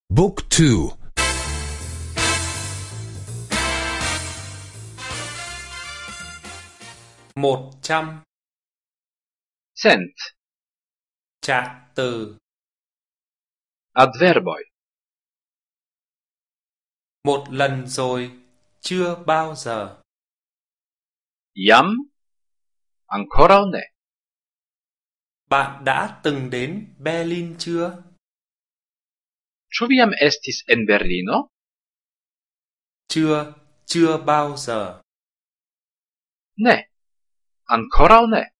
Book 2. 100. Cent. Trạng từ. Adverboj. Một lần rồi, chưa bao giờ. Jam. Ankoraŭ ne. Bạn đã từng đến Berlin chưa? Ĉu vi jam estis en Berlino? Chưa bao giờ. Ne. Ankoraŭ ne.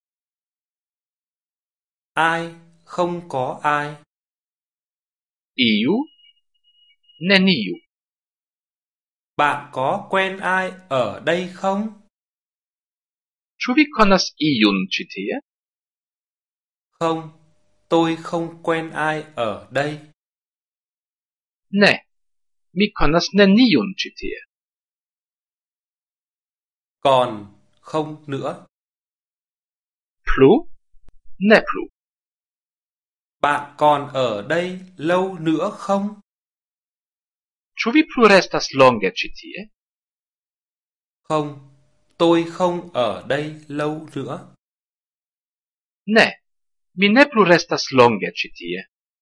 Ai, không có ai. Iu. Neniu. Bạn có quen ai ở đây không? Ĉu vi konas iun ĉi tie? Không, tôi không quen ai ở đây. Ne. Mi konas neniun ĉi tie. Còn, không nữa. Plu? Ne plu. Bạn còn ở đây lâu nữa không? Ĉu vi plu restas longe ĉi tie? Không, tôi không ở đây lâu nữa. Ne. Mi ne plu restas longe ĉi tie.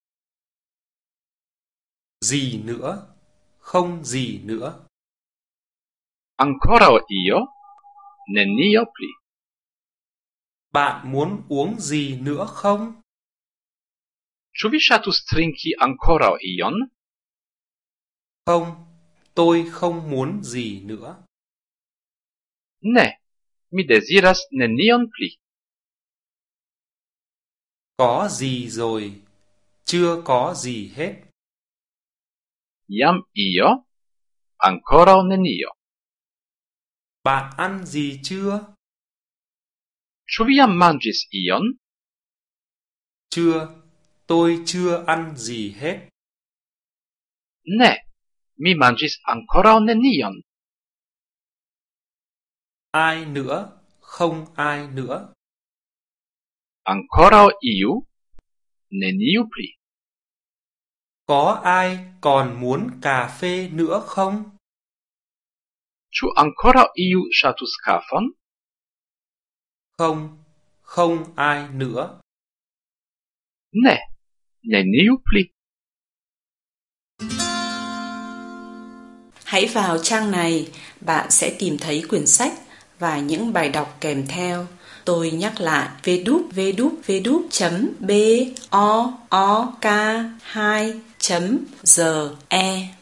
Gì nữa? Không gì nữa. Ankoraŭ io? Nenio pli. Bạn muốn uống gì nữa không? Ĉu vi ŝatus trinki ankoraŭ ion? Không, tôi không muốn gì nữa. Ne. Mi deziras nenion pli. Có gì rồi? Chưa có gì hết. Jam io? Ankoraŭ nenio. Bạn ăn gì chưa? Ĉu vi jam manĝis ion? Chưa, tôi chưa ăn gì hết. Ne. Mi manĝis ankoraŭ nenion. Ai nữa? Không ai nữa. Ankoraŭ iu? Neniu pli. Có ai còn muốn cà phê nữa không? Ĉu ankoraŭ iu ŝatus kafon? Không, không ai nữa. Ne. Neniu pli. Hãy vào trang này, bạn sẽ tìm thấy quyển sách và những bài đọc kèm theo. Tôi nhắc lại www.book2.ge